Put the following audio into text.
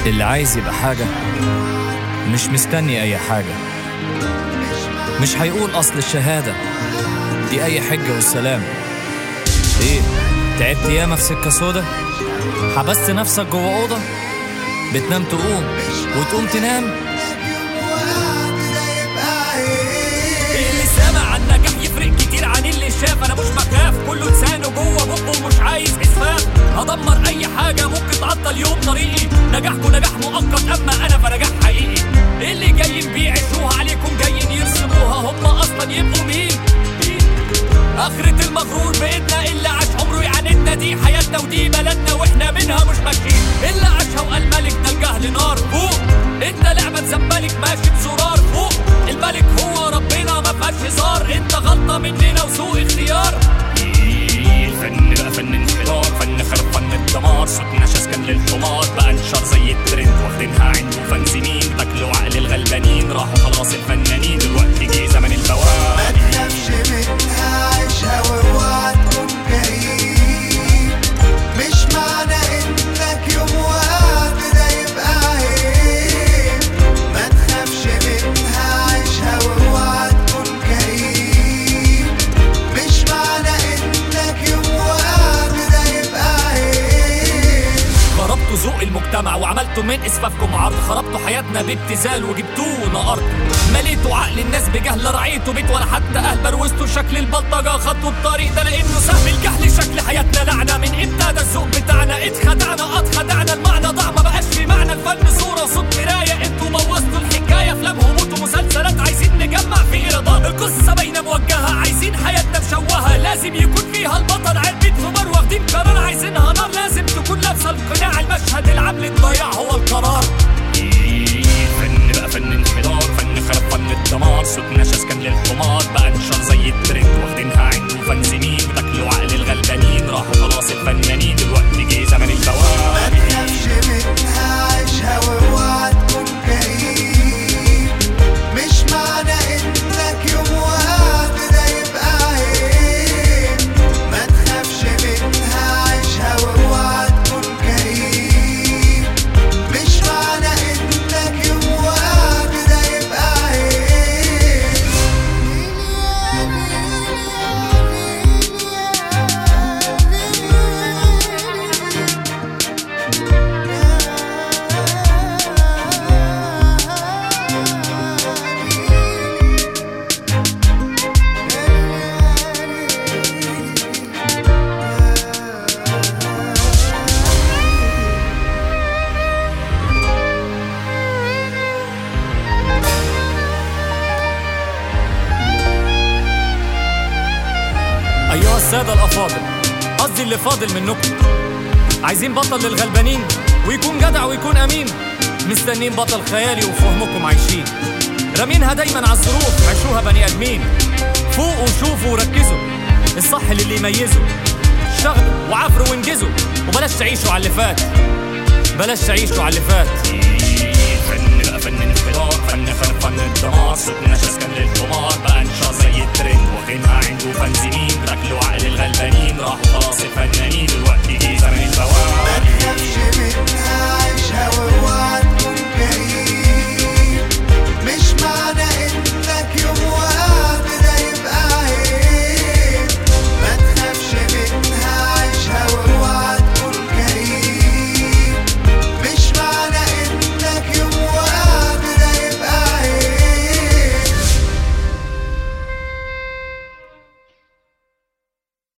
اللي عايز يبقى حاجة مش مستني أي حاجة، مش هيقول أصل الشهادة دي أي حجة والسلام. إيه تعبت ياما في سكة سودا؟ حبست نفسك جوه أوضة بتنام تقوم وتقوم تنام؟ اللي سامع عن نجاح يفرق كتير عن اللي شاف. انا مش بخاف، كله لسانه جوه بقه ومش عايز اسفاف. هدمر اي حاجه ممكن تعطل يوم طريقي. نجاحكم نجاح مؤقت اما انا فنجاح حقيقي. اللي جايين بيعيشوها عليكم جايين يرسموها، هم اصلا يبقوا مين؟ اخرة المغرور بايدنا، اللي عاش عمره يعاندنا. دي حياتنا ودي بلدنا واحنا منها مش ماشيين. اللي عاشها وقال ملك ده الجهل نار فوق. انت لعبة زمالك ماشي بزرار فوق. الملك هو ربنا ما فيهاش هزار. انت غلطة مننا وسوء اختيار. الفن بقى فن انحدار، فن خرب فن الدمار. صوتنا شاسكن للحمار بقى انشار زي الترند. واخدينها عنده فن سنين تاكلوا عقل الغلبانين. راحوا خلاص الفنانين دلوقتي جه زمن البواب. ما تخافش منها عيشها واوعى تكون كريم. مش معنى انك يوم وقت ده يبقى عيب. ما تخافش منها عيشها واوعى تكون كريم. مش معنى انك يوم وقت ده يبقى عيب. خربتوا ذوق المجتمع وعملتوا من اسفافكم عرض. خربتوا حياتنا بابتذال وجبتونا ارض. مليتوا عقل الناس بجهل، رعيتوا بيت ولا حتى اهل. بروزتوا شكل البلطجه، خطوا الطريق ده لانه سهم الجهل. شكل حياتنا لعنه، من امتى ده الذوق بتاعنا؟ اتخدعنا اتخدعنا، المعنى ضاع ما بقاش في معنى. الفن صوره صوت مرايه، انتوا بوظتوا الحكايه. افلام هبوط ومسلسلات عايزين نجمع في ايرادات. القصه باينه موجهه، عايزين حياتنا مشوهه. لازم يكون فيها البطل علبة سوبر، واخدين قرار عايزينها نار. لازم تكون لابسه القناع، المشهد العمل الضياع هو القرار. الفن بقى فن انحدار، فن خرب فن الدمار. صوتنا شاسكن للحمار بقى انشار زي الترند. واخدينها عنده فن سنين بتاكلوا عقل الغلبانين. راحوا خلاص الفنانين دلوقتي جه زمن البواب. ما تخافش منها عيشها واوعى تكون كريم. مش معنى انك يوم وقت ده يبقى عيب. ما تخافش منها عيشها واوعى تكون كريم. مش معنى انك يوم وقت ده يبقى عيب. أيها السادة الأفاضل، قصدي اللي فاضل منكم، عايزين بطل للغلبانين ويكون جدع ويكون أمين. مستنين بطل خيالي وفهمكم عايشين. رامينها دايما على الظروف، عيشوها بني آدمين. فوقوا وشوفوا وركزوا، الصح اللي يميزوا. اشتغلوا وعافروا وانجزوا، وبلاش تعيشوا على اللي فات. بلاش تعيشوا على اللي فات. الفن بقى فن انحدار، فن خرب فن الدمار. صوتنا شاسكن للحمار بقى انشار زي الترند. واخدينها عنده فن سنين تاكلوا عقل الغلبانين. راحوا خلاص الفنانين